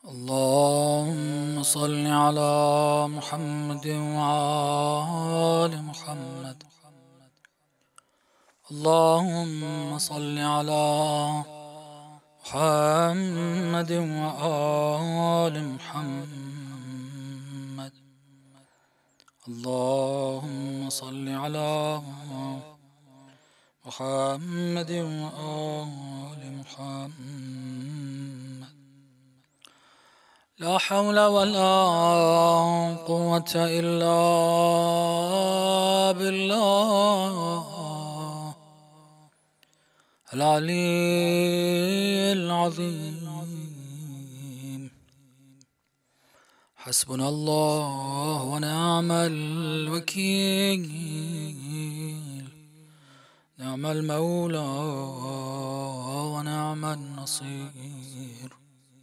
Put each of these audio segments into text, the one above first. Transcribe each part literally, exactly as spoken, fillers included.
اللهم صل على محمد وآل محمد. اللهم صل على محمد وآل محمد. اللهم صل على محمد وآل محمد. لا حول ولا قوة إلا بالله العلي العظيم. حسبنا الله ونعم الوكيل، نعم المولى ونعم النصير.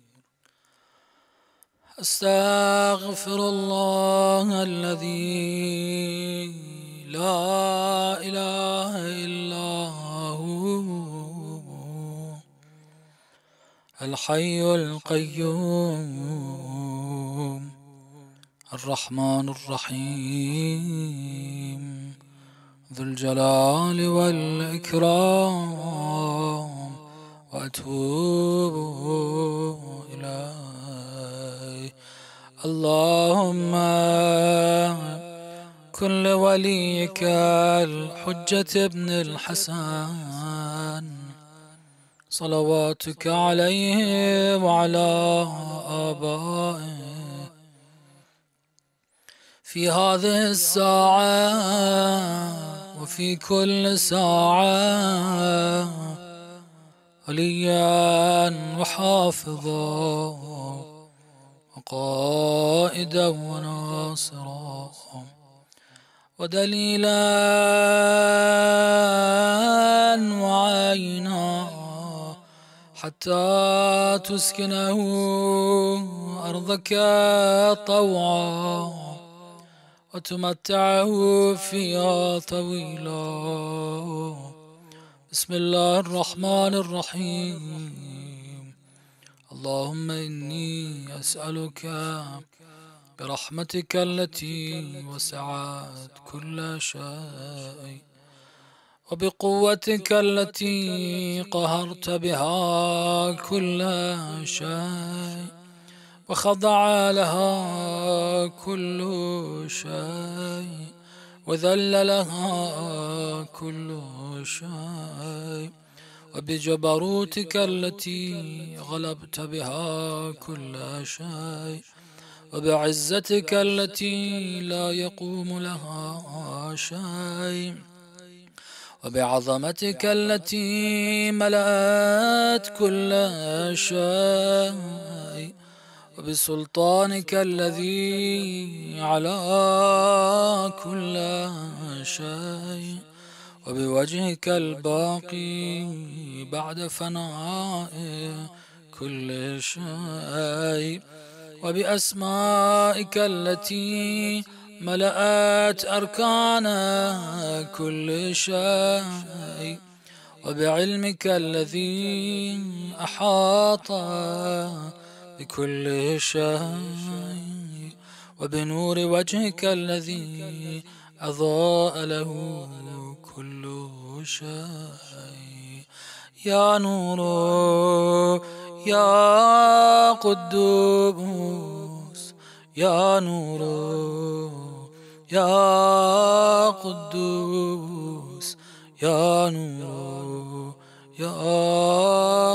أستغفر الله الذي لا إله إلا هو الحي القيوم الرحمن الرحيم ذو الجلال والإكرام، وأتوب إليه. اللهم كن لوليك الحجة ابن الحسن صلواتك عليه وعلى آبائه في هذه الساعة وفي كل ساعة وليا وحافظا وقائدا وناصرا ودليلا وعينا، حتى تسكنه أرضك طوعا وتمتعه فيها طويلا. بسم الله الرحمن الرحيم. اللهم إني أسألك برحمتك التي وسعت كل شيء، وبقوتك التي قهرت بها كل شيء وخضع لها كل شيء وذل لها كل شيء، وبجبروتك التي غلبت بها كل شيء، وبعزتك التي لا يقوم لها شيء، وبعظمتك التي ملأت كل شيء، وبسلطانك الذي على كل شيء، وبوجهك الباقي بعد فناء كل شيء، وبأسمائك التي ملأت أركان كل شيء، وبعلمك الذي أحاط بكل شيء، وبنور وجهك الذي أضاء له كل شيء. يا نور يا قدوس، يا نور يا قدوس، يا نور يا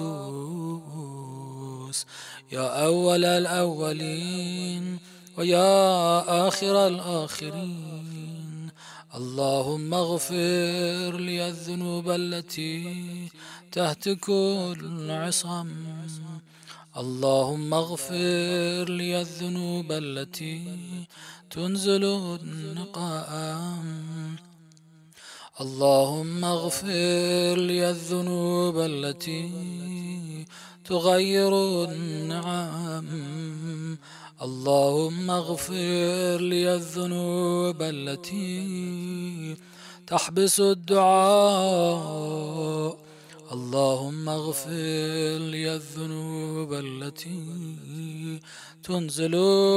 قدوس، يا أول الأولين ويا آخر الآخرين. اللهم اغفر لي الذنوب التي تهتك العصم، اللهم اغفر لي الذنوب التي تنزل النقام، اللهم اغفر لي الذنوب التي تغير النعم، اللهم اغفر لي الذنوب التي تحبس الدعاء، اللهم اغفر لي الذنوب التي تنزل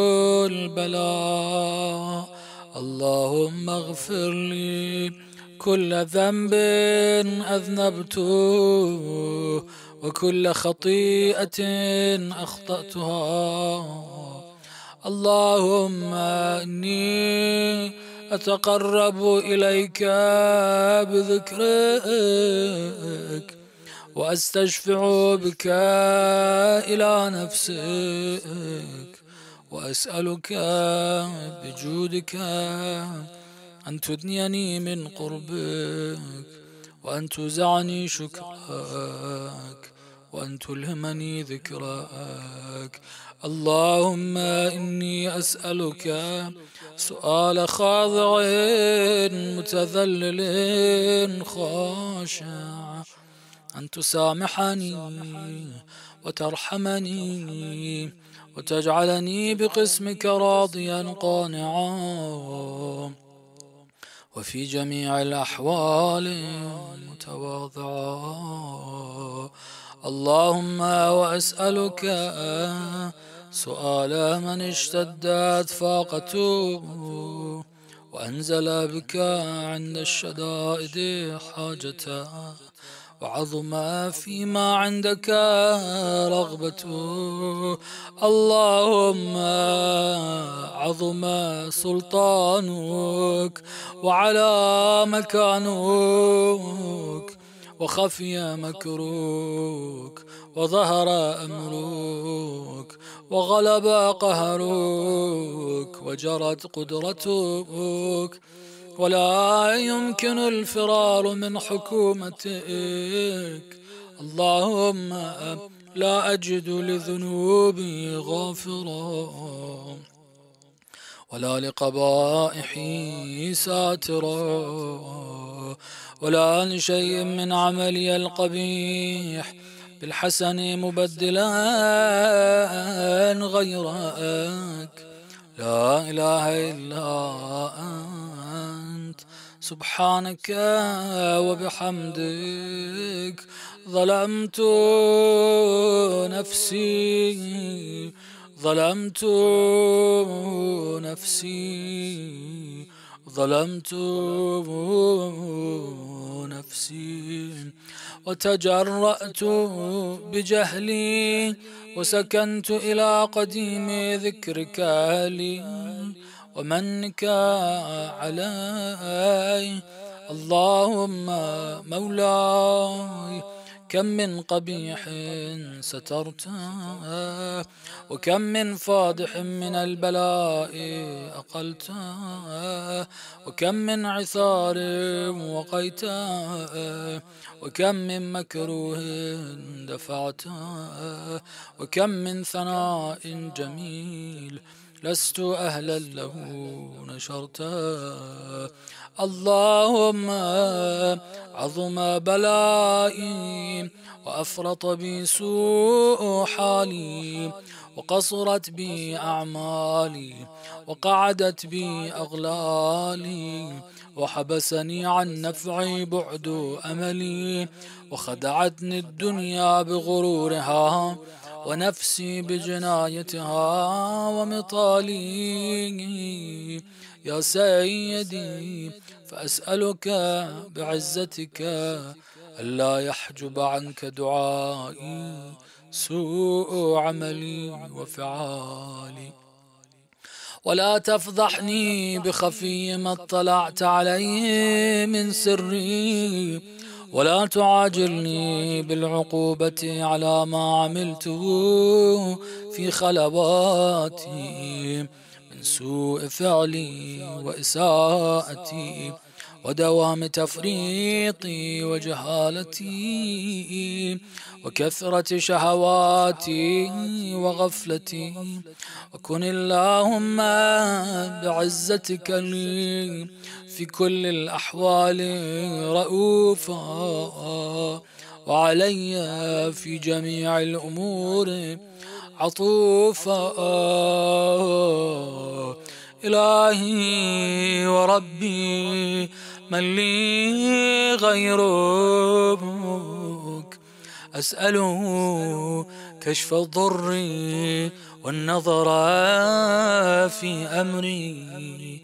البلاء. اللهم اغفر لي كل ذنب أذنبته وكل خطيئة أخطأتها. اللهم إني أتقرب إليك بذكرك وأستشفع بك إلى نفسك، وأسألك بجودك أن تدنيني من قربك، وأن تزعني شكرك، وأن تلهمني ذكرك. اللهم إني أسألك سؤال خاضع متذلل خاشع أن تسامحني وترحمني وتجعلني بقسمك راضيا قانعا، وفي جميع الأحوال متواضعا. اللهم وأسألك سؤال من اشتدت فاقته وأنزل بك عند الشدائد حاجته، وعظم فيما عندك رغبته. اللهم عظم سلطانك وعلى مكانك وخفي مكروك وظهر أمرك وغلب قهرك وجرت قدرتك، ولا يمكن الفرار من حكومتك. اللهم لا أجد لذنوبي غافرا ولا لقبائحي ساترا ولا لشيء من عملي القبيح بالحسن مبدلا غيرك. لا إله إلا أنت سبحانك وبحمدك ظلمت نفسي ظلمت نفسي ظلمت نفسي وتجرأت بجهلي وسكنت إلى قديم ذكرك لي ومنك علي. اللهم مولاي كم من قبيح سترته وكم من فاضح من البلاء أقلته وكم من عثار وقيته وكم من مكروه دفعته وكم من ثناء جميل لست أهلا له نشرته. اللهم عظم بلائي وأفرط بي سوء حالي وقصرت بي أعمالي وقعدت بي أغلالي وحبسني عن نفعي بعد أملي وخدعتني الدنيا بغرورها ونفسي بجنايتها ومطالي. يا سيدي فأسألك بعزتك ألا يحجب عنك دعائي سوء عملي وفعالي، ولا تفضحني بخفي ما اطلعت عليه من سري، ولا تعاجلني بالعقوبة على ما عملته في خلواتي من سوء فعلي وإساءتي ودوام تفريطي وجهالتي وكثرة شهواتي وغفلتي. وكن اللهم بعزتك لي في كل الأحوال رؤوفا وعلي في جميع الأمور عطوفا. إلهي وربي من لي غيرك أسأله كشف الضر والنظر في أمري.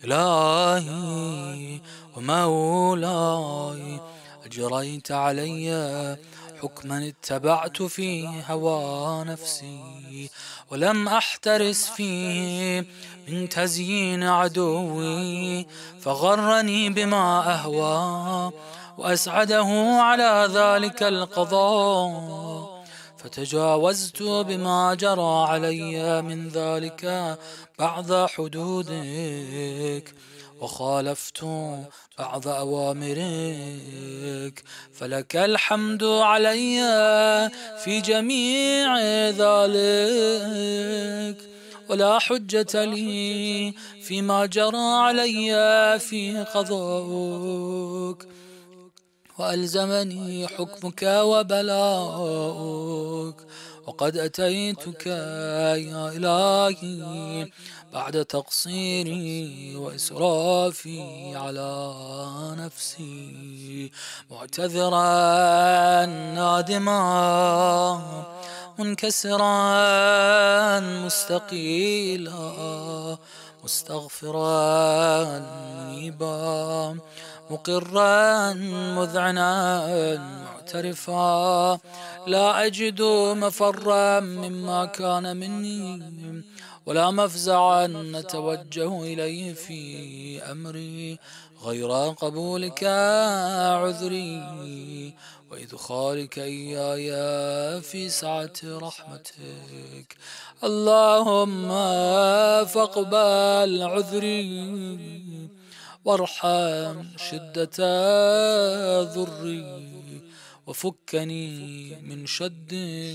إلهي ومولاي أجريت علي حكما اتبعت فيه هوى نفسي، ولم أحترس فيه من تزيين عدوي، فغرني بما أهوى وأسعده على ذلك القضاء. فتجاوزت بما جرى علي من ذلك بعض حدودك، وخالفت بعض أوامرك، فلك الحمد علي في جميع ذلك، ولا حجة لي فيما جرى علي في قضاءك. وألزمني حكمك وبلاؤك، وقد أتيتك يا إلهي بعد تقصيري وإسرافي على نفسي، معتذرا نادما منكسرا مستقيلا مستغفرا منيبا مقرا مذعنا معترفا، لا أجد مفرا مما كان مني، ولا مفزعا نتوجه إليه في أمري غير قبولك عذري وإدخالك إياي في سعة رحمتك. اللهم فاقبل عذري وارحم شدة ضري، وفكني من شد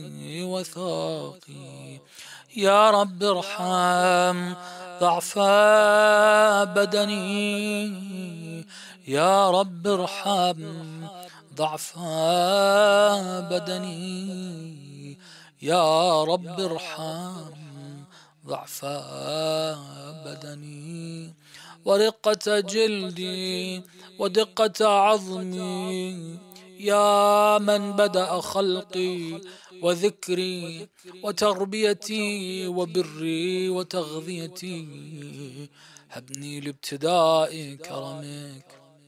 وثاقي. يا رب ارحم ضعف بدني، يا رب ارحم ضعف بدني، يا رب ارحم ضعف بدني، ورقة جلدي ودقة عظمي. يا من بدأ خلقي وذكري وتربيتي وبري وتغذيتي، هبني لابتداء كرمك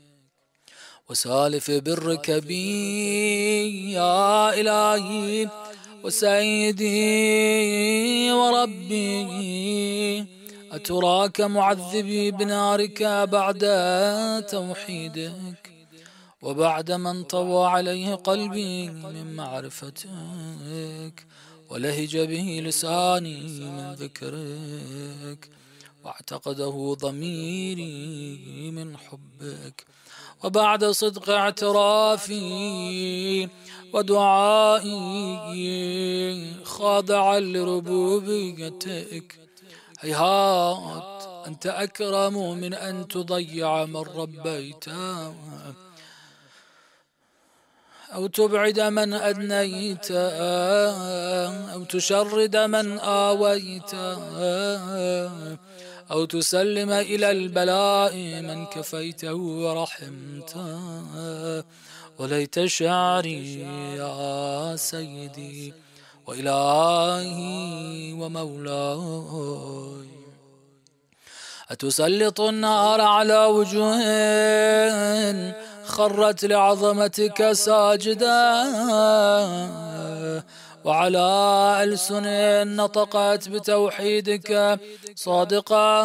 وسالف برك بي يا إلهي وسيدي وربي. أتراك معذبي بنارك بعد توحيدك، وبعد من طوى عليه قلبي من معرفتك، ولهج به لساني من ذكرك، واعتقده ضميري من حبك، وبعد صدق اعترافي ودعائي خاضعا لربوبيتك. هيهات أنت أكرم من أن تضيع من ربيت، أو تبعد من أدنيت، أو تشرد من آويت، أو تسلم إلى البلاء من كفيته ورحمته. وليت شعري يا سيدي وإلهي ومولاي، أتسلط النار على وجوه خرت لعظمتك ساجدا، وعلى ألسن نطقت بتوحيدك صادقا،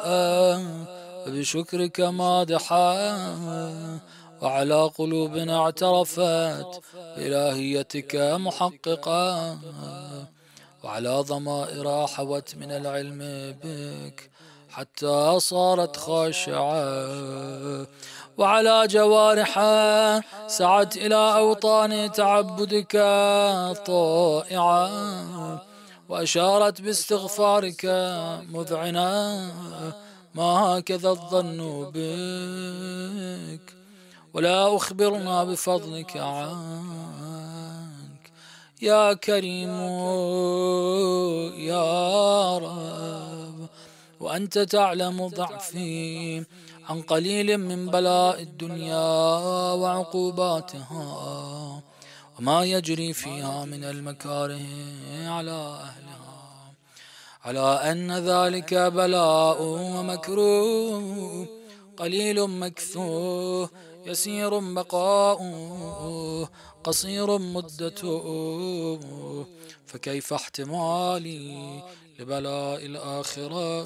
وبشكرك مادحا، وعلى قلوب اعترفت بإلهيتك محققا، وعلى ضمائر حوت من العلم بك حتى صارت خاشعة، وعلى جوارح سعت إلى أوطان تعبدك طائعة، وأشارت باستغفارك مذعنا. ما هكذا الظن بك، ولا أخبرنا بفضلك عنك. يا كريم يا رب، وأنت تعلم ضعفي عن قليل من بلاء الدنيا وعقوباتها، وما يجري فيها من المكاره على أهلها، على أن ذلك بلاء ومكروه قليل مكثوه يسير بقاؤه قصير مدته، فكيف احتمالي لبلاء الآخرة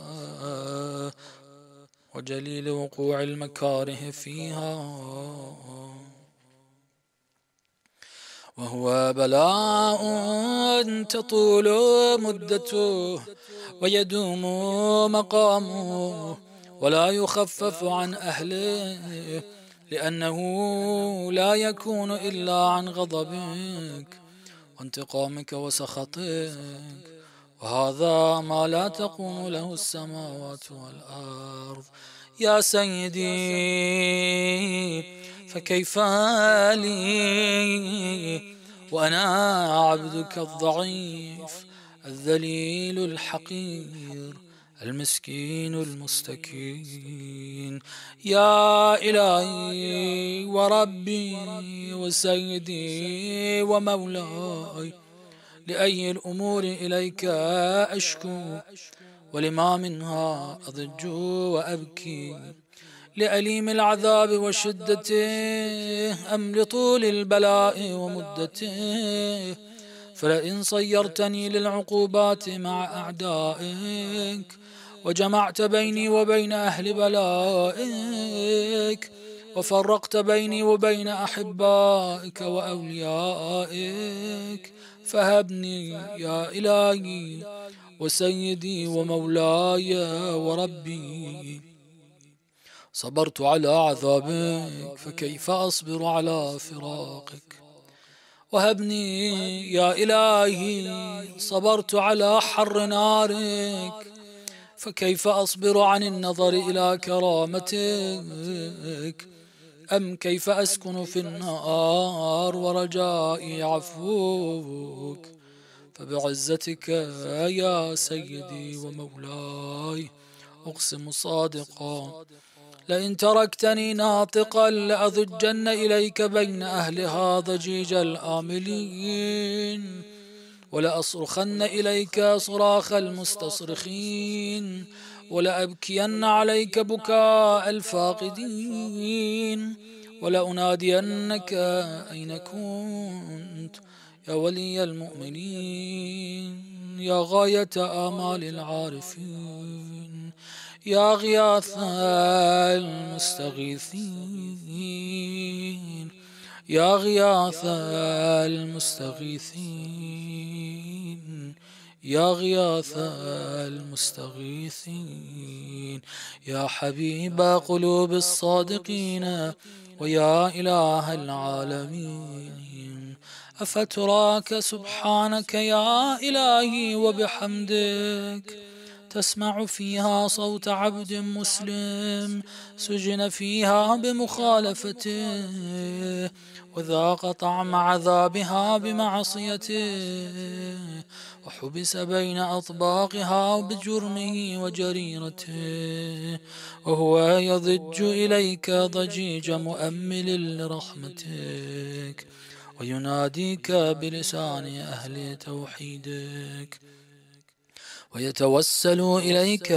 وجليل وقوع المكاره فيها، وهو بلاء تطول مدته ويدوم مقامه ولا يخفف عن أهله، لأنه لا يكون إلا عن غضبك وانتقامك وسخطك، وهذا ما لا تقوم له السماوات والأرض. يا سيدي فكيف لي وأنا عبدك الضعيف الذليل الحقير المسكين المستكين. يا إلهي وربي وسيدي ومولاي، لأي الأمور إليك أشكو ولما منها أضج وأبكي، لأليم العذاب وشدته أم لطول البلاء ومدته؟ فلئن صيرتني للعقوبات مع أعدائك وجمعت بيني وبين أهل بلائك وفرقت بيني وبين أحبائك وأوليائك، فهبني يا إلهي وسيدي ومولاي وربي. صبرت على عذابك فكيف أصبر على فراقك؟ وهبني يا إلهي صبرت على حر نارك فكيف أصبر عن النظر إلى كرامتك؟ أم كيف أسكن في النار ورجائي عفوك؟ فبعزتك يا سيدي ومولاي أقسم صادقا، لئن تركتني ناطقا لأضجن إليك بين أهلها ضجيج الآملين، ولأصرخن إليك صراخ المستصرخين، ولأبكين عليك بكاء الفاقدين، ولأنادينك أين كنت يا ولي المؤمنين، يا غاية آمال العارفين، يا غياث المستغيثين، يا غياث المستغيثين، يا غياث المستغيثين، يا حبيب قلوب الصادقين ويا إله العالمين. أفتراك سبحانك يا إلهي وبحمدك تسمع فيها صوت عبد مسلم سجن فيها بمخالفته وذاق طعم عذابها بمعصيته وحبس بين أطباقها بجرمه وجريرته، وهو يضج إليك ضجيج مؤمل لرحمتك ويناديك بلسان أهل توحيدك ويتوسل إليك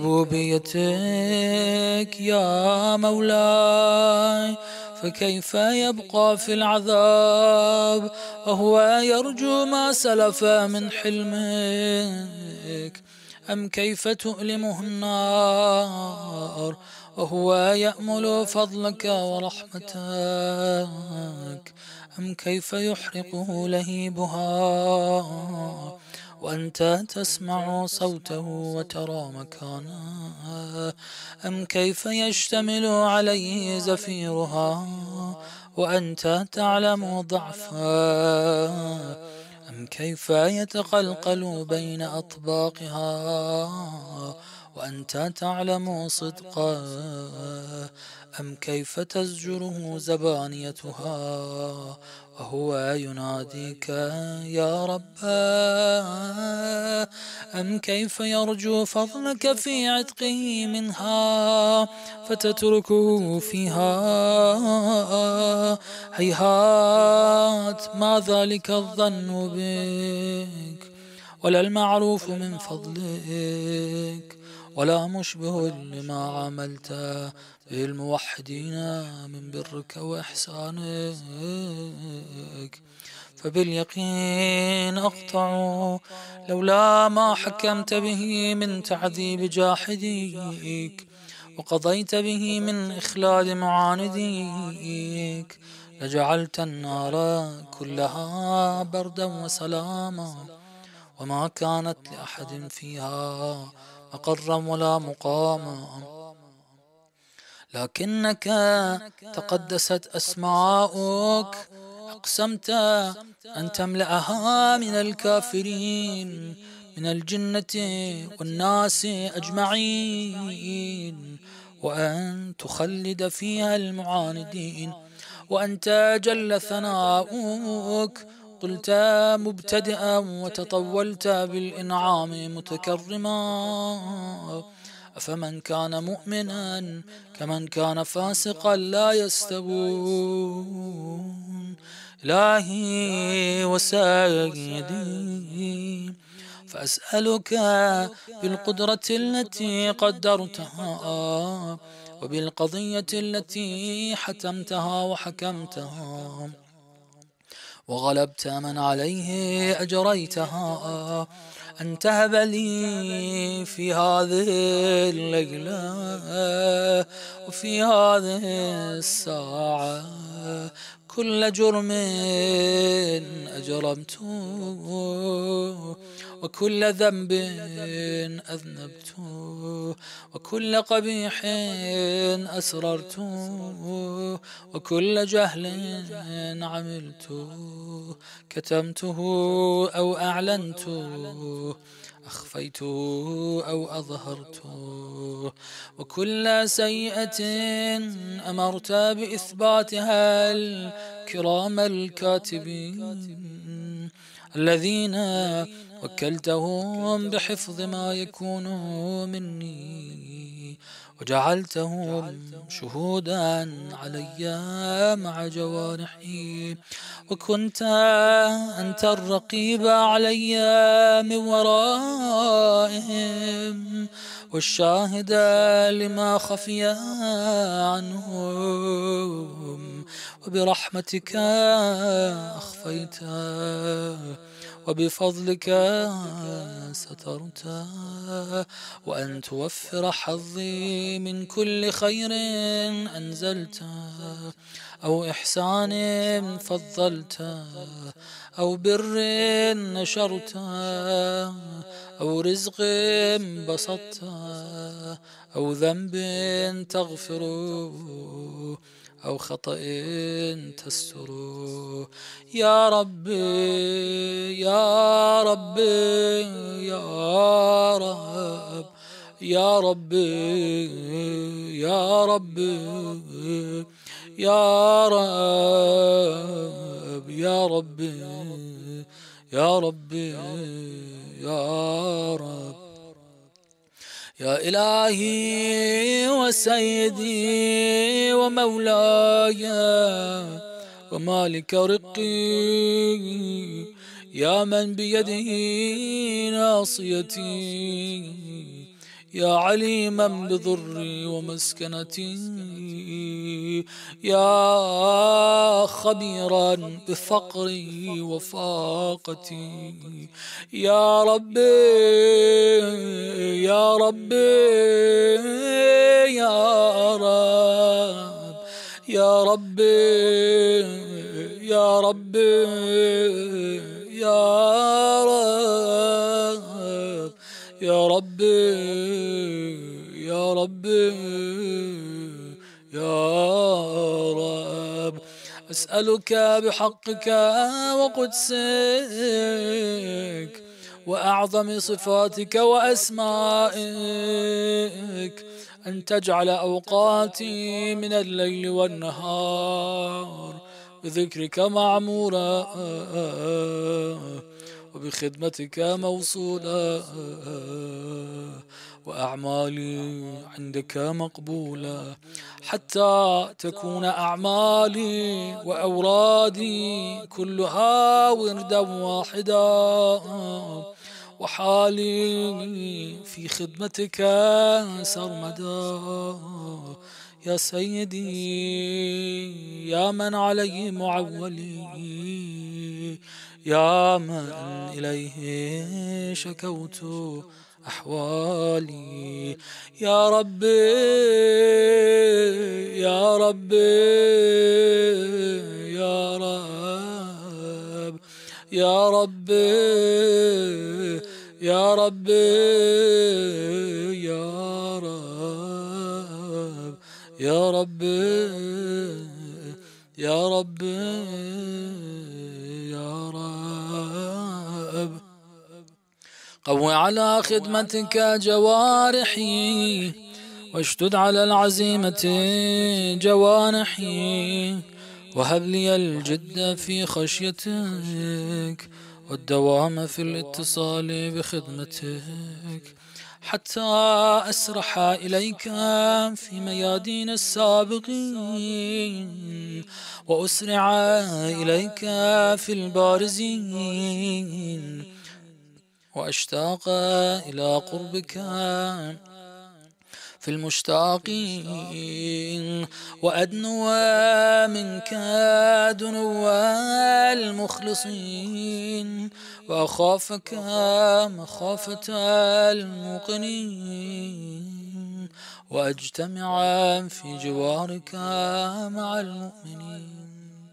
بربوبيتك يا مولاي، فكيف يبقى في العذاب وهو يرجو ما سلف من حلمك؟ أم كيف تؤلمه النار وهو يأمل فضلك ورحمتك؟ أم كيف يحرقه لهيبها وأنت تسمع صوته وترى مكانه؟ أم كيف يشتمل عليه زفيرها وأنت تعلم ضعفها؟ أم كيف يتقلقل بين أطباقها وأنت تعلم صدقه، أم كيف تزجره زبانيتها وهو يناديك يا رب؟ أم كيف يرجو فضلك في عتقه منها فتتركه فيها؟ هيهات ما ذلك الظن بك، ولا المعروف من فضلك، ولا مشبه لما عملت به الموحدين من برك وإحسانك. فباليقين أقطع لولا ما حكمت به من تعذيب جاحديك وقضيت به من إخلاد معانديك لجعلت النار كلها بردا وسلاما، وما كانت لأحد فيها مقرا ولا مقاما. لكنك تقدست أسماؤك أقسمت أن تملأها من الكافرين من الجنة والناس أجمعين، وأن تخلد فيها المعاندين. وأنت جل ثناؤك قلت مبتدئا وتطولت بالإنعام متكرما: أفمن كان مؤمنا كمن كان فاسقا لا يستوون. إلهي وسيدي، فأسألك بالقدرة التي قدرتها وبالقضية التي حتمتها وحكمتها وغلبت من عليه أجريتها، أن تهب لي في هذه الليلة وفي هذه الساعة كل جرم أجرمته وكل ذنب أذنبته وكل قبيح أسررته وكل جهل عملته كتمته أو أعلنته أخفيته أو أظهرته، وكل سيئة أمرت بإثباتها الكرام الكاتبين الذين وكلتهم بحفظ ما يكون مني وجعلتهم شهودا علي مع جوارحي، وكنت أنت الرقيب علي من ورائهم والشاهد لما خفي عنهم، وبرحمتك أخفيت وبفضلك سترت، وأن توفر حظي من كل خير أنزلت أو إحسان فضلت أو بر نشرت أو رزق بسطت أو ذنب تغفر أو خطأ تستر. يا ربي يا ربي يا رب يا ربي يا ربي يا رب يا ربي يا ربي يا رب. يا إلهي وسيدي ومولاي ومالك رقي، يا من بيده ناصيتي، يا عليما بضري ومسكنتي، يا خبيرا بفقري وفاقتي، يا ربي يا ربي يا رب يا ربي يا ربي يا رب يا ربي يا ربي يا رب. أسألك بحقك وقدسك وأعظم صفاتك وأسمائك أن تجعل أوقاتي من الليل والنهار بذكرك معمورة وبخدمتك موصولة، وأعمالي عندك مقبولة، حتى تكون أعمالي وأورادي كلها وردا واحدا، وحالي في خدمتك سرمدا. يا سيدي يا من عليه معولي، يا من إليه شكوت أحوالي، يا ربي يا ربي يا رب يا ربي يا ربي يا رب يا ربي يا ربي يا رب. قو على خدمتك جوارحي، واشدد على العزيمة جوانحي، وهب لي الجد في خشيتك والدوام في الاتصال بخدمتك، حتى أسرح إليك في ميادين السابقين، وأسرع إليك في البارزين، وأشتاق إلى قربك في المشتاقين، وأدنو منك دنو المخلصين، وأخافك مخافة الموقنين، وأجتمع في جوارك مع المؤمنين.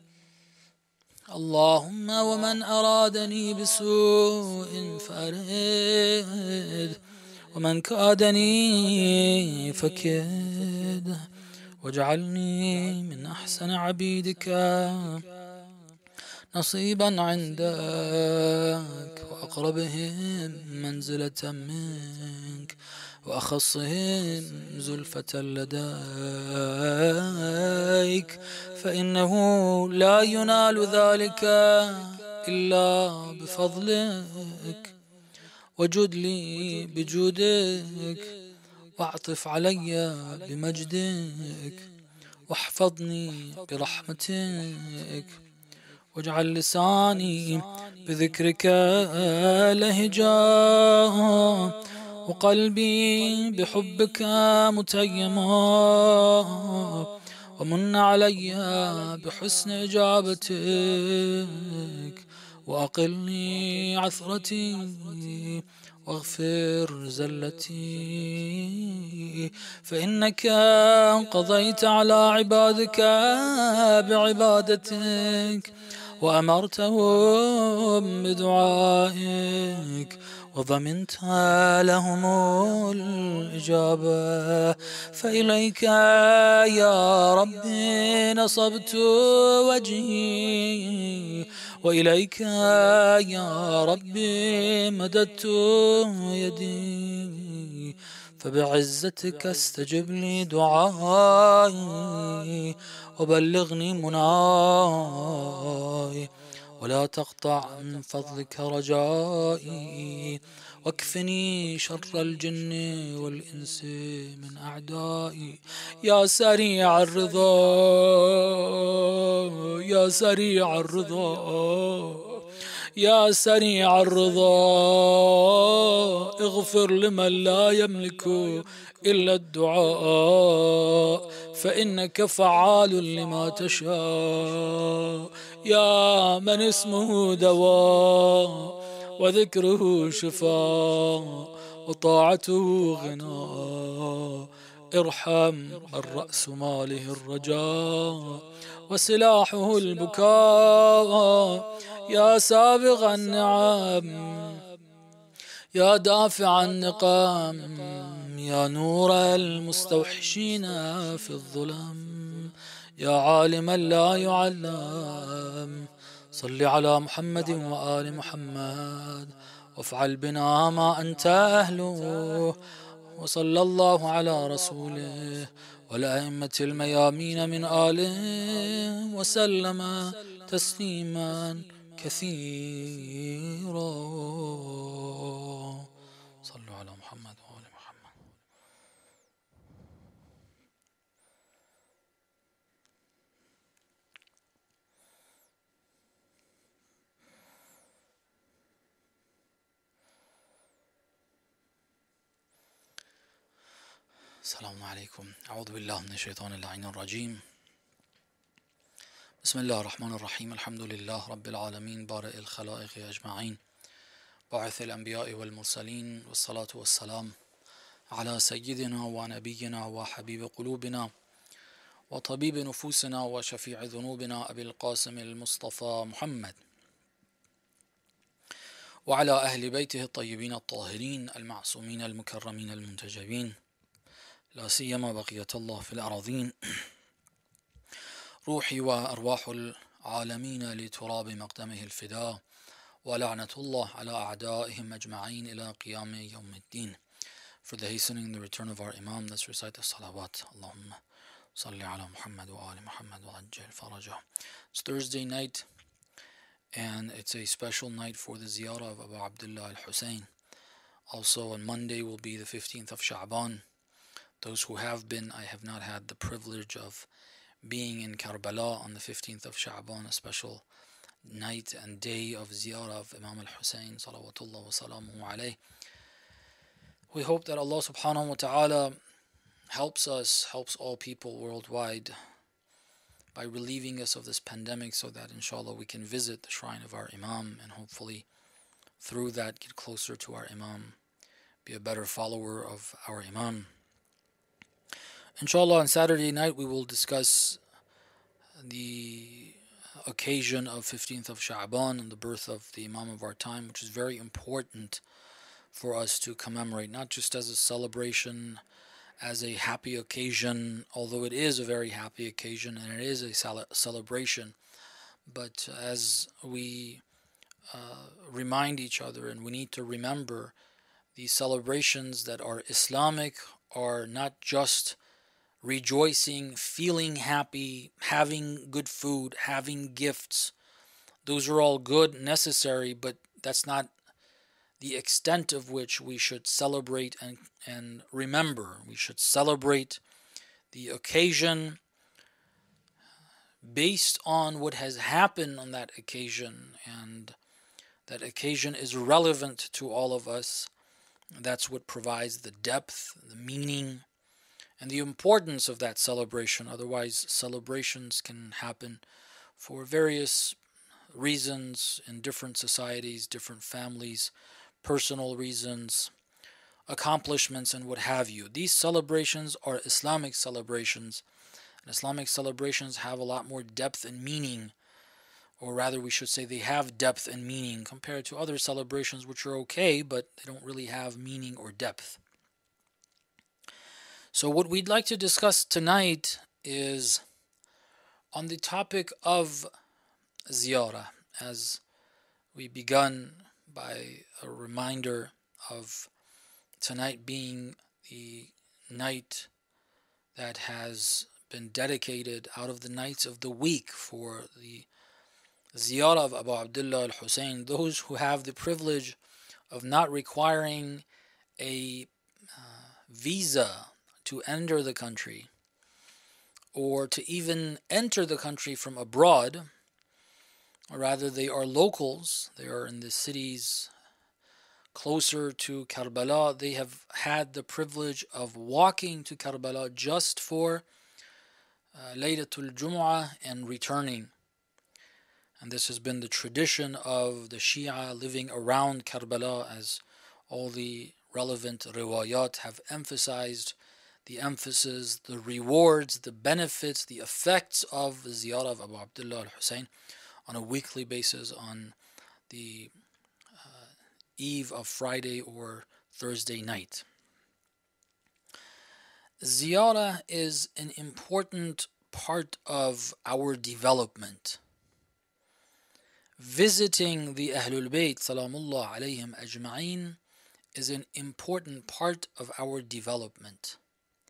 اللهم ومن أرادني بسوء فأرد، ومن كادني فكد، واجعلني من أحسن عبيدك نصيبا عندك، وأقربهم منزلة منك، وأخصهم زلفة لديك، فإنه لا ينال ذلك إلا بفضلك. وجد لي بجودك، واعطف علي بمجدك، واحفظني برحمتك، واجعل لساني بذكرك لهجا، وقلبي بحبك متيما، ومن علي بحسن إجابتك، وأقلني عثرتي، واغفر زلتي، فإنك قضيت على عبادك بعبادتك، وأمرتهم بدعائك، وضمنت لهم الإجابة. فإليك يا ربي نصبت وجهي، وإليك يا ربي مددت يدي، فبعزتك استجب لي دعائي، وبلغني مناي، ولا تقطع من فضلك رجائي، واكفني شر الجن والإنس من أعدائي. يا سريع الرضا يا سريع الرضا يا سريع الرضا، اغفر لمن لا يملك إلا الدعاء، فإنك فعال لما تشاء. يا من اسمه دواء، وذكره شفاء، وطاعته غناء، ارحم الرأس ماله الرجاء، وسلاحه البكاء. يا سابغ النعم، يا دافع النقام، يا نور المستوحشين في الظلم، يا عالما لا يعلم، صل على محمد وآل محمد وافعل بنا ما أنت أهله. وصلى الله على رسوله والأئمة الميامين من آله وسلم تسليما كثيرا. صلوا على محمد وآل محمد. السلام عليكم. أعوذ بالله من الشيطان اللعين الرجيم. بسم الله الرحمن الرحيم. الحمد لله رب العالمين بارئ الخلائق أجمعين باعث الأنبياء والمرسلين، والصلاة والسلام على سيدنا ونبينا وحبيب قلوبنا وطبيب نفوسنا وشفيع ذنوبنا أبي القاسم المصطفى محمد، وعلى أهل بيته الطيبين الطاهرين المعصومين المكرمين المنتجبين، لا سيما بقية الله في الأراضين. روحي وأرواح العالمين لتراب مقدمه الفداء، ولعنة الله على أعدائهم أجمعين إلى قيام يوم الدين. For the hastening the return of our Imam, let's recite the salawat. Allahumma salli ala Muhammad wa ali Muhammad wa ajjal farajah. It's Thursday night, and it's a special night for the ziyarah of Abu Abdullah al-Hussein. Also on Monday will be the fifteenth of Sha'ban. Those who have been, I have not had the privilege of being in Karbala on the fifteenth of Sha'ban, a special night and day of ziyarah of Imam al-Hussein salawatullah wa salamuhu alayh. We hope that Allah subhanahu wa ta'ala helps us, helps all people worldwide by relieving us of this pandemic, so that inshallah we can visit the shrine of our Imam and hopefully through that get closer to our Imam, be a better follower of our Imam. Inshallah on Saturday night we will discuss the occasion of fifteenth of Sha'ban and the birth of the Imam of our time, which is very important for us to commemorate, not just as a celebration, as a happy occasion, although it is a very happy occasion and it is a celebration, but as we uh, remind each other, and we need to remember these celebrations that are Islamic are not just rejoicing, feeling happy, having good food, having gifts. Those are all good, necessary, but that's not the extent of which we should celebrate and, and remember. We should celebrate the occasion based on what has happened on that occasion, and that occasion is relevant to all of us. That's what provides the depth, the meaning, and the importance of that celebration. Otherwise, celebrations can happen for various reasons in different societies, different families, personal reasons, accomplishments, and what have you. These celebrations are Islamic celebrations, and Islamic celebrations have a lot more depth and meaning, or rather we should say they have depth and meaning compared to other celebrations which are okay, but they don't really have meaning or depth. So what we'd like to discuss tonight is on the topic of ziyarah, as we begun by a reminder of tonight being the night that has been dedicated out of the nights of the week for the ziyarah of Abu Abdullah al-Hussein, those who have the privilege of not requiring a uh, visa to enter the country, or to even enter the country from abroad, or rather they are locals, they are in the cities closer to Karbala. They have had the privilege of walking to Karbala just for uh, Laylatul Jumu'ah and returning. And this has been the tradition of the Shia living around Karbala, as all the relevant riwayat have emphasized the emphasis, the rewards, the benefits, the effects of the ziyarah of Abu Abdullah al-Hussein on a weekly basis on the uh, eve of Friday or Thursday night. Ziyarah is an important part of our development. visiting the Ahlul Bayt salamullah alayhim ajma'in is an important part of our development.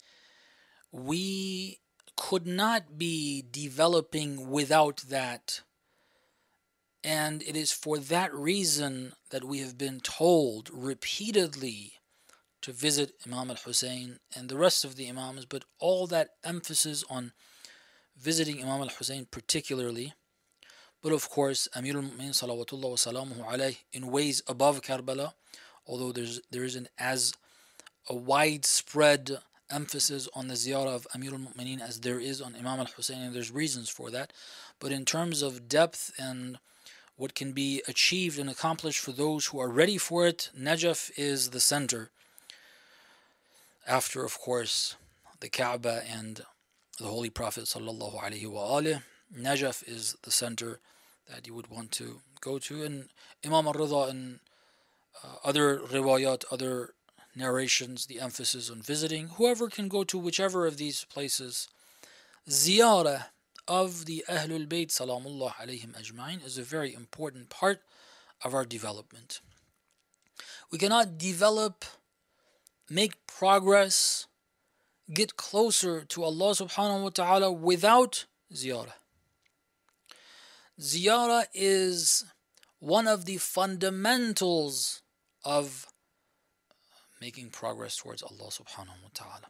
We could not be developing without that, and it is for that reason that we have been told repeatedly to visit Imam al-Hussein and the rest of the Imams, but all that emphasis on visiting Imam al-Hussein particularly. But of course, Amir al-Mu'minin salawatullah wa salamuhu alayh in ways above Karbala, although there's, there isn't as a widespread emphasis on the ziyarah of Amir al-Mu'minin as there is on Imam al-Hussein, and there's reasons for that. But in terms of depth and what can be achieved and accomplished for those who are ready for it, Najaf is the center. After, of course, the Kaaba and the Holy Prophet sallallahu alaihi wa alih, Najaf is the center that you would want to go to. And Imam al-Rida and uh, other riwayat, other narrations, the emphasis on visiting. Whoever can go to whichever of these places, ziyarah of the Ahlul Bayt salamullah alayhim ajma'in is a very important part of our development. We cannot develop, make progress, get closer to Allah subhanahu wa ta'ala without ziyarah. Ziyarah is one of the fundamentals of making progress towards Allah subhanahu wa ta'ala.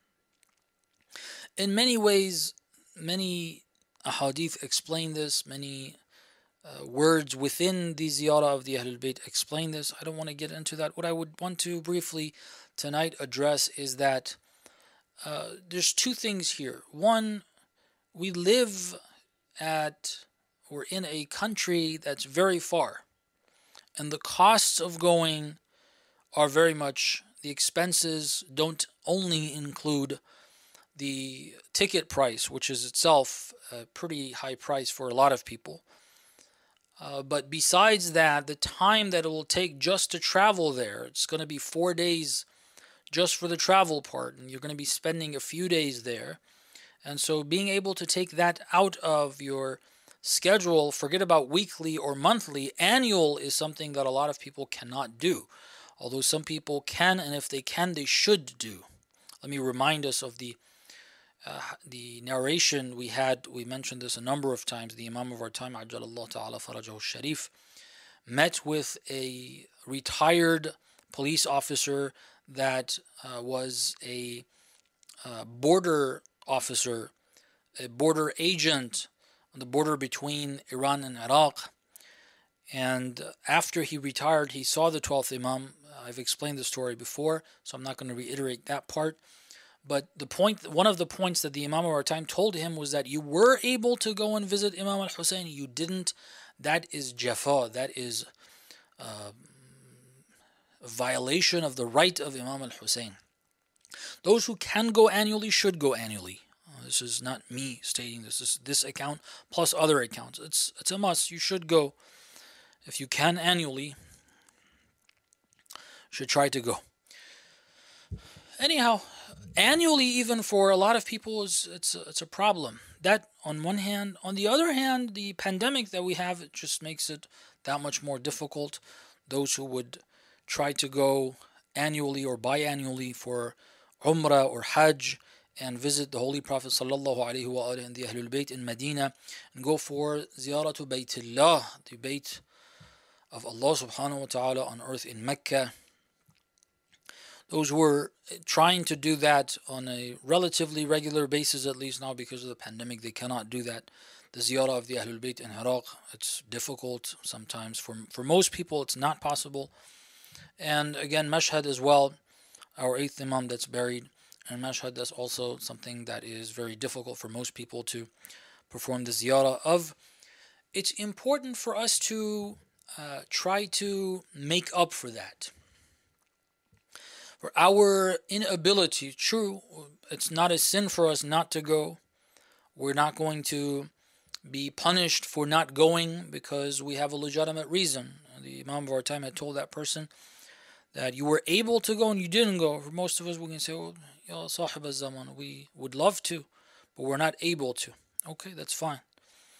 In many ways, many ahadith explain this, many uh, words within the ziyarah of the Ahlul Bayt explain this. I don't want to get into that. What I would want to briefly tonight address is that uh, there's two things here. One, we live at or in a country that's very far, and the costs of going are very much, the expenses don't only include the ticket price, which is itself a pretty high price for a lot of people. Uh, but besides that, the time that it will take just to travel there, it's going to be four days just for the travel part, and you're going to be spending a few days there. And so being able to take that out of your schedule, forget about weekly or monthly, annual is something that a lot of people cannot do. Although some people can, and if they can, they should do. Let me remind us of the uh, the narration we had. We mentioned this a number of times. The Imam of our time, Ajjalallahu Ta'ala Farajahu Sharif, met with a retired police officer that uh, was a uh, border officer, a border agent on the border between Iran and Iraq. And after he retired, he saw the twelfth Imam. I've explained the story before, so I'm not going to reiterate that part. But the point, one of the points that the Imam of our time told him was that you were able to go and visit Imam al-Hussein, you didn't. That is jafa, that is uh, a violation of the right of Imam al-Hussein. Those who can go annually should go annually. Uh, this is not me stating this. This is this account plus other accounts. It's it's a must. You should go if you can annually. Should try to go. Anyhow, annually, even for a lot of people, is it's a, it's a problem. That on one hand. On the other hand, the pandemic that we have, it just makes it that much more difficult. Those who would try to go annually or biannually for Umrah or Hajj and visit the Holy Prophet sallallahu alaihi wa sallam and the Ahlul Bayt in Medina and go for Ziyaratu Baytillah, the Bayt of Allah subhanahu wa ta'ala on earth in Mecca. Those who were trying to do that on a relatively regular basis, at least now because of the pandemic, they cannot do that. The ziyarah of the Ahlul Bayt in Iraq, it's difficult sometimes. For, for most people, it's not possible. And again, Mashhad as well, our eighth Imam that's buried. And Mashhad, that's also something that is very difficult for most people to perform the ziyarah of. It's important for us to uh, try to make up for that. For our inability, true, it's not a sin for us not to go. We're not going to be punished for not going because we have a legitimate reason. The Imam of our time had told that person that you were able to go and you didn't go. For most of us, we can say, oh, Ya Sahib al-Zaman, we would love to, but we're not able to. Okay, that's fine.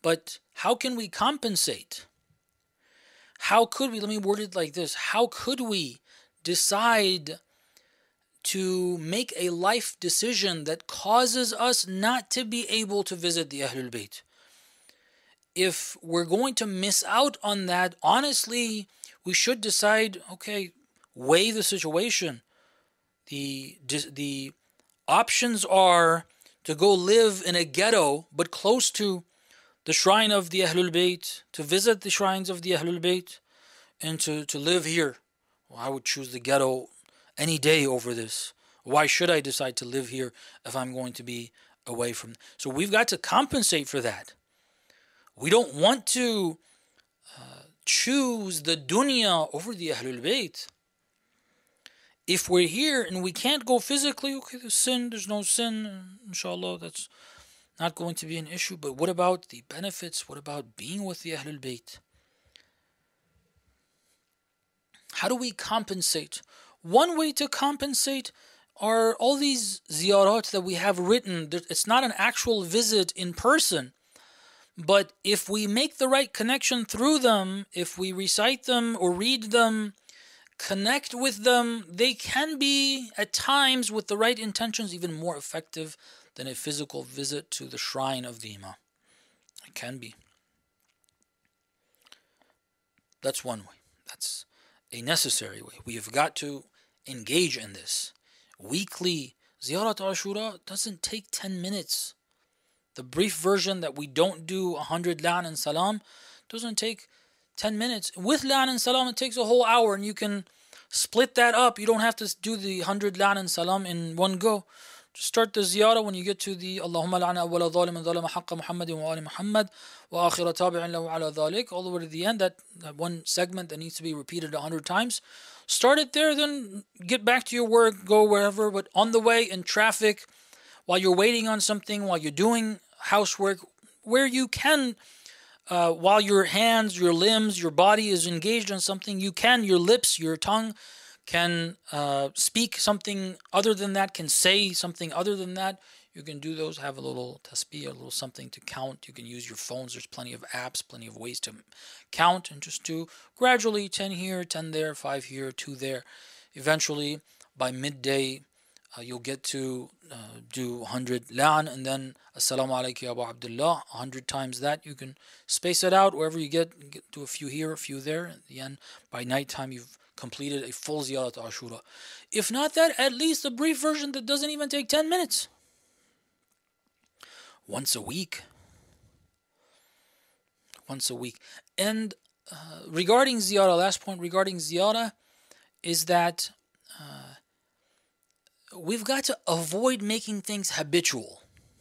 But how can we compensate? How could we, let me word it like this, how could we decide to make a life decision that causes us not to be able to visit the Ahlul Bayt? If we're going to miss out on that, honestly, we should decide, okay, weigh the situation. The, the options are to go live in a ghetto, but close to the shrine of the Ahlul Bayt, to visit the shrines of the Ahlul Bayt, and to, to live here. Well, I would choose the ghetto any day over this. Why should I decide to live here if I'm going to be away from? So we've got to compensate for that. We don't want to uh, choose the dunya over the Ahlul Bayt. If we're here and we can't go physically, okay, there's sin, there's no sin, inshallah, that's not going to be an issue. But what about the benefits? What about being with the Ahlul Bayt? How do we compensate? One way to compensate are all these ziyarat that we have written. It's not an actual visit in person. But if we make the right connection through them, if we recite them or read them, connect with them, they can be, at times, with the right intentions, even more effective than a physical visit to the shrine of the Imam. It can be. That's one way. That's a necessary way. We have got to engage in this. Weekly Ziyarat Ashura doesn't take ten minutes. The brief version that we don't do one hundred La'an and Salam doesn't take ten minutes. With La'an and Salam, it takes a whole hour, and you can split that up. You don't have to do the one hundred La'an and Salam in one go. Just start the ziyarah when you get to the Allahumma la'ana awwala zaliman zalama haqqa Muhammadin wa ali Muhammad wa akhira tabi'in lahu ala dhalik, all the way to the end, that, that one segment that needs to be repeated a hundred times. Start it there, then get back to your work, go wherever, but on the way, in traffic, while you're waiting on something, while you're doing housework, where you can, uh, while your hands, your limbs, your body is engaged in something, you can, your lips, your tongue can uh, speak something other than that, can say something other than that. You can do those, have a little tasbih, a little something to count. You can use your phones. There's plenty of apps, plenty of ways to count, and just do gradually ten here, ten there, five here, two there. Eventually, by midday, uh, you'll get to uh, do one hundred La'an, and then Assalamu alaikum ya Abu Abdullah, one hundred times that. You can space it out wherever you get, get do a few here, a few there. At the end, by nighttime, you've completed a full Ziyarat Ashura. If not that, at least a brief version that doesn't even take ten minutes. Once a week. Once a week. And uh, regarding Ziyarah, last point regarding Ziyarah is that uh, we've got to avoid making things habitual.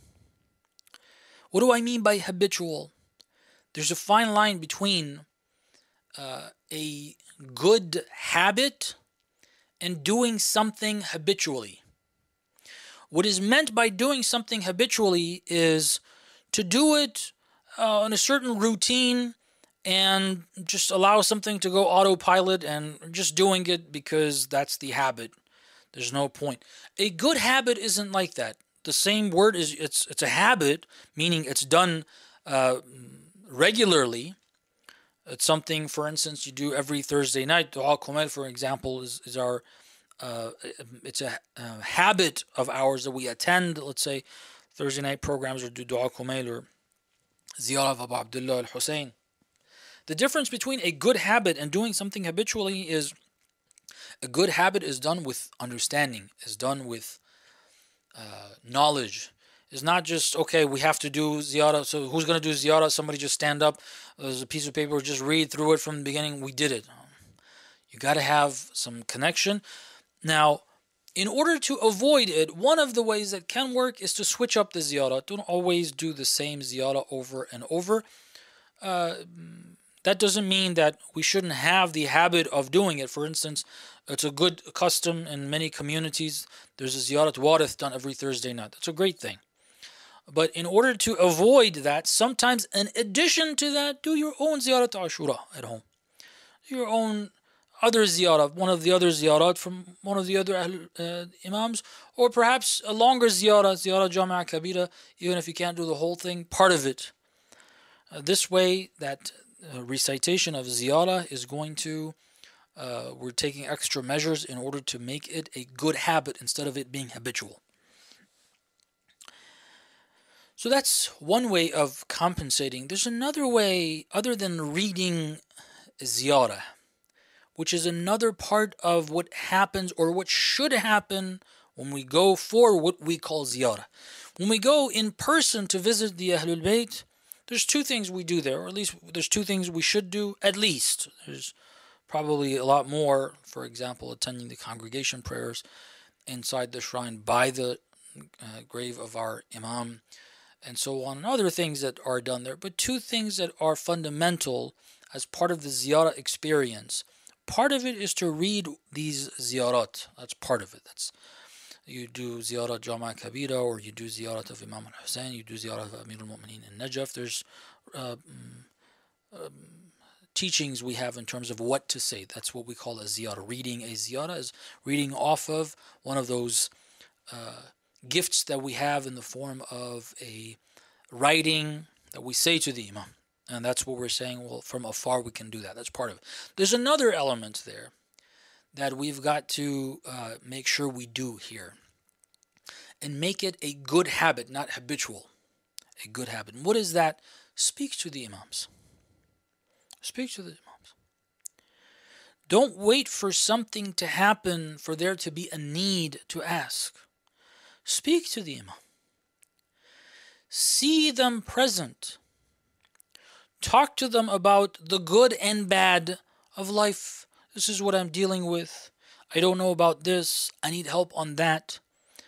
What do I mean by habitual? There's a fine line between uh, a good habit and doing something habitually. What is meant by doing something habitually is to do it uh, on a certain routine and just allow something to go autopilot and just doing it because that's the habit. There's no point. A good habit isn't like that. The same word is, it's it's a habit, meaning it's done uh, regularly. It's something, for instance, you do every Thursday night. Dua Kumail, for example, is, is our, uh, it's a, a habit of ours that we attend, let's say, Thursday night programs, or do Dua Kumail or Ziyarah of Abu Abdullah al-Hussein. The difference between a good habit and doing something habitually is a good habit is done with understanding, is done with uh, knowledge. It's not just, okay, we have to do ziyarah, so who's going to do ziyarah? Somebody just stand up, there's a piece of paper, just read through it from the beginning, we did it. You got to have some connection. Now, in order to avoid it, one of the ways that can work is to switch up the ziyarah. Don't always do the same ziyarah over and over. Uh, that doesn't mean that we shouldn't have the habit of doing it. For instance, it's a good custom in many communities. There's a ziyarat warith done every Thursday night. That's a great thing. But in order to avoid that, sometimes in addition to that, do your own ziyarat ashura at home. Your own other ziyarah, one of the other ziyarat from one of the other uh, imams, or perhaps a longer ziyarah, ziyarah jama'a kabira, even if you can't do the whole thing, part of it. Uh, this way, that uh, recitation of ziyarah is going to, uh, we're taking extra measures in order to make it a good habit instead of it being habitual. So that's one way of compensating. There's another way other than reading ziyarah, which is another part of what happens or what should happen when we go for what we call ziyarah. When we go in person to visit the Ahlul Bayt, there's two things we do there, or at least there's two things we should do, at least. There's probably a lot more, for example, attending the congregation prayers inside the shrine by the uh, grave of our Imam, and so on, and other things that are done there. But two things that are fundamental as part of the ziyarah experience. Part of it is to read these ziyarat. That's part of it. That's You do ziyarat Jama' Kabira, or you do ziyarat of Imam al-Hussein, you do ziyarat of Amir al-Mu'mineen in Najaf. There's uh, um, teachings we have in terms of what to say. That's what we call a ziyarah. Reading a ziyarah is reading off of one of those uh, gifts that we have in the form of a writing that we say to the Imam. And that's what we're saying, well, from afar we can do that. That's part of it. There's another element there that we've got to uh, make sure we do here. And make it a good habit, not habitual. A good habit. And what is that? Speak to the Imams. Speak to the Imams. Don't wait for something to happen for there to be a need to ask. Speak to the Imam. See them present. Talk to them about the good and bad of life. This is what I'm dealing with. I don't know about this. I need help on that.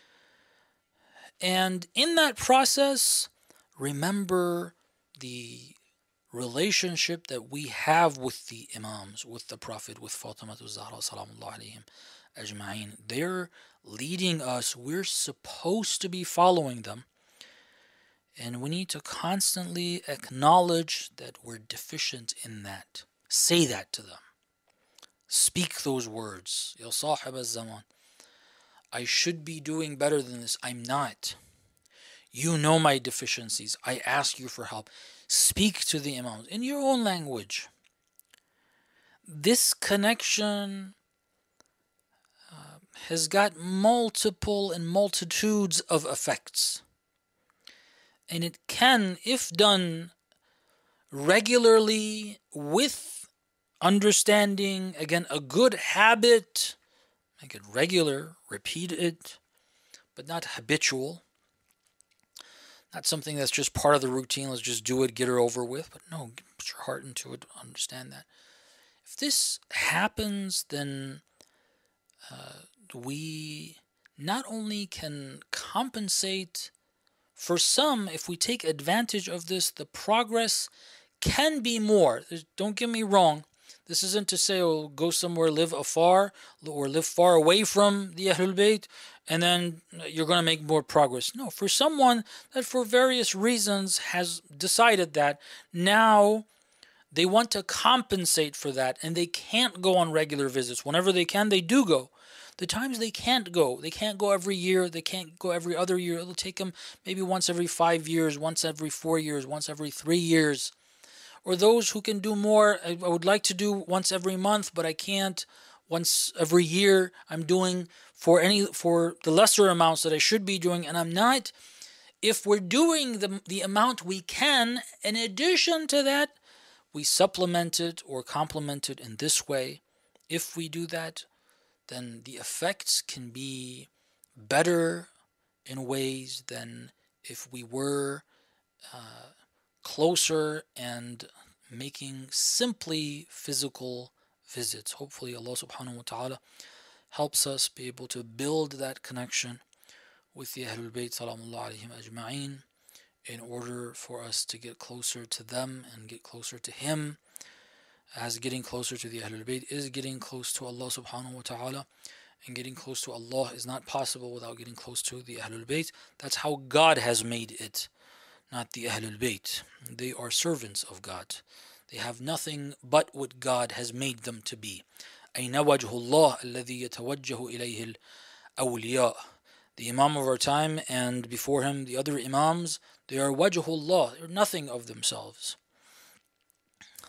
And in that process, remember the relationship that we have with the Imams, with the Prophet, with Fatima Zahra, salamullah alayhim ajma'in. They're leading us. We're supposed to be following them. And we need to constantly acknowledge that we're deficient in that. Say that to them. Speak those words. Ya sahib al-zaman. I should be doing better than this. I'm not. You know my deficiencies. I ask you for help. Speak to the Imams in your own language. This connection uh, has got multiple and multitudes of effects. And it can, if done regularly with understanding, again, a good habit, make it regular, repeat it, but not habitual. Not something that's just part of the routine, let's just do it, get it over with. But no, put your heart into it, understand that. If this happens, then uh, we not only can compensate. For some, if we take advantage of this, the progress can be more. Don't get me wrong. This isn't to say, oh, go somewhere, live afar, or live far away from the Ahlul Bayt, and then you're going to make more progress. No, for someone that for various reasons has decided that now they want to compensate for that, and they can't go on regular visits. Whenever they can, they do go. The times they can't go, they can't go every year, they can't go every other year. It'll take them maybe once every five years, once every four years, once every three years. Or those who can do more, I would like to do once every month, but I can't. Once every year, I'm doing for any for the lesser amounts that I should be doing, and I'm not. If we're doing the, the amount we can, in addition to that, we supplement it or complement it in this way. If we do that, then the effects can be better in ways than if we were uh, closer and making simply physical visits. Hopefully Allah subhanahu wa ta'ala helps us be able to build that connection with the Ahlul Bayt salamullah alayhim ajma'in in order for us to get closer to them and get closer to Him, as getting closer to the Ahlul Bayt is getting close to Allah subhanahu wa ta'ala, and getting close to Allah is not possible without getting close to the Ahlul Bayt. That's how God has made it, not the Ahlul Bayt. They are servants of God. They have nothing but what God has made them to be. أين وجه الله الذي يتوجه إليه الأولياء. The Imam of our time and before him the other Imams, they are wajhullah, they're nothing of themselves.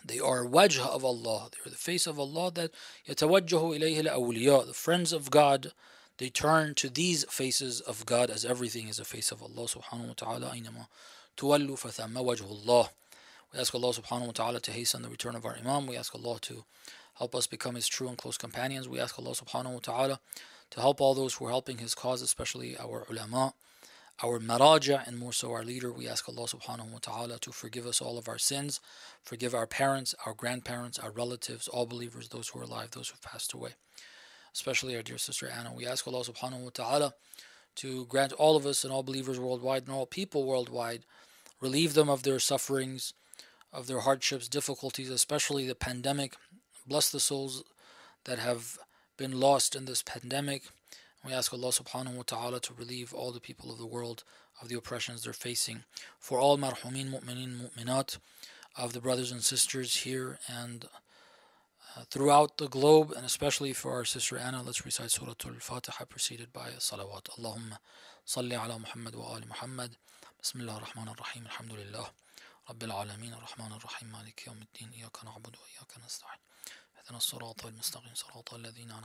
They are wajh of Allah. They are the face of Allah that يَتَوَجَّهُ إِلَيْهِ الْأَوْلِيَاء. The friends of God, they turn to these faces of God, as everything is a face of Allah subhanahu wa ta'ala. أَيْنَمَا تُوَلُّوا فَثَمَّ وَجْهُ اللَّهِ. We ask Allah subhanahu wa ta'ala to hasten the return of our Imam. We ask Allah to help us become his true and close companions. We ask Allah subhanahu wa ta'ala to help all those who are helping his cause, especially our ulama, our maraja, and more so our leader. We ask Allah subhanahu wa ta'ala to forgive us all of our sins, forgive our parents, our grandparents, our relatives, all believers, those who are alive, those who have passed away, especially our dear sister Anna. We ask Allah subhanahu wa ta'ala to grant all of us and all believers worldwide and all people worldwide, relieve them of their sufferings, of their hardships, difficulties, especially the pandemic. Bless the souls that have been lost in this pandemic. We ask Allah subhanahu wa ta'ala to relieve all the people of the world of the oppressions they're facing. For all marhumin, mu'minin, mu'minat, of the brothers and sisters here and uh, throughout the globe, and especially for our sister Anna, let's recite Surah Al-Fatiha preceded by salawat. Allahumma salli ala Muhammad wa ali Muhammad. Bismillah ar-Rahman ar-Rahim. Alhamdulillah. Rabbil Alameen ar-Rahman ar-Rahim. Maliki yawmiddin. Iyaka na'budu wa iyaka nasta'in. اهدنا الصراط المستقيم صراط الذين